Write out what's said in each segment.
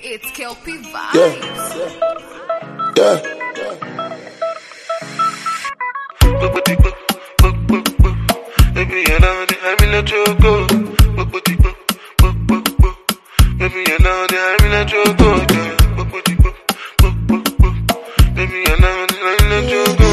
It's Kelpie Vibes. Yeah. Baby, you know that I'm in a choco. Baby, you know that I'm in a choco. Baby, you know that I'm in a choco.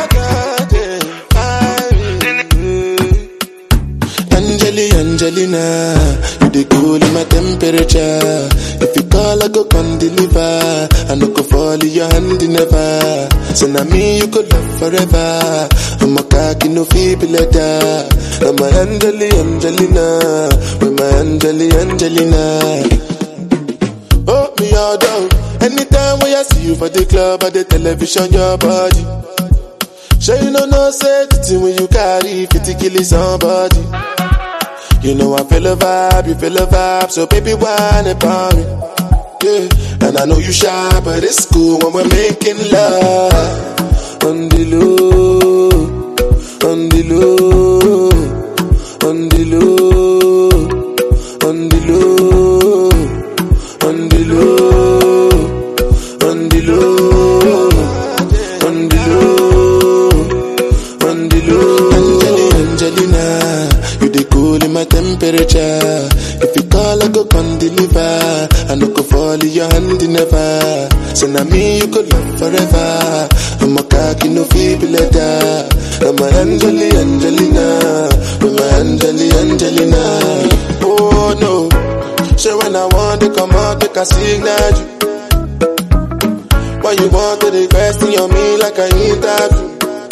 Angelina, you the cool in my temperature. If you call, I go come deliver. I no go fall in your hand never. So now me you could love forever. I'm a cocky no feeble letter. I'm my Angelina, with my Angelina. Oh me all down. Anytime when I see you for the club or the television, your body. Sure you know say the thing when you carry 50 kill somebody. You know I feel a vibe, you feel a vibe, so baby whine about me. Yeah, and I know you shy, but it's cool when we're making love. On the low, on the low, on the low, on the low, on the low, on the low, on the low, on the low. Angelina, you the cool in my temperature. If you call, I go come deliver. I no go fall in your hand never. So now me you could love forever. I'm a cocky no feeble letter. I'm my Angelina, with my Angelina. Oh no, so when I want to come out, make a signal you. Why you want to request on me like I interview?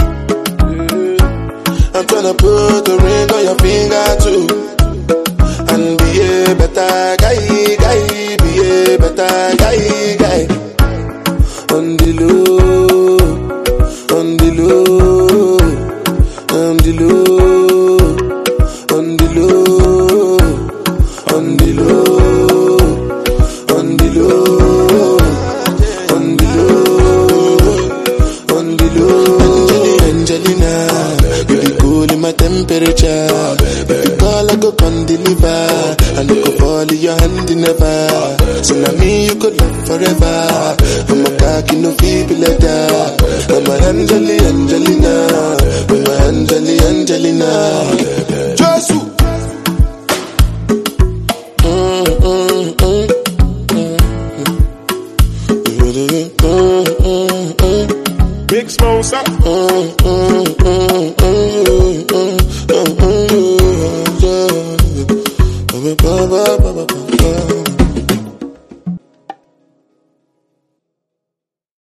I'm tryna put a ring on your finger too. And be a better guy, be a better guy. On the low, on the low, on the low, on the low, on the low, on the low, on the low, on the low. Angelina, you be cool in my temperature. If you call, I go come deliver. I no go fall in your hand never. So now me you could love forever. I'm a cocky no feeble letter. I'm my Angelina, with my Angelina. Jesus. Big Smosa. Ba ba ba ba ba.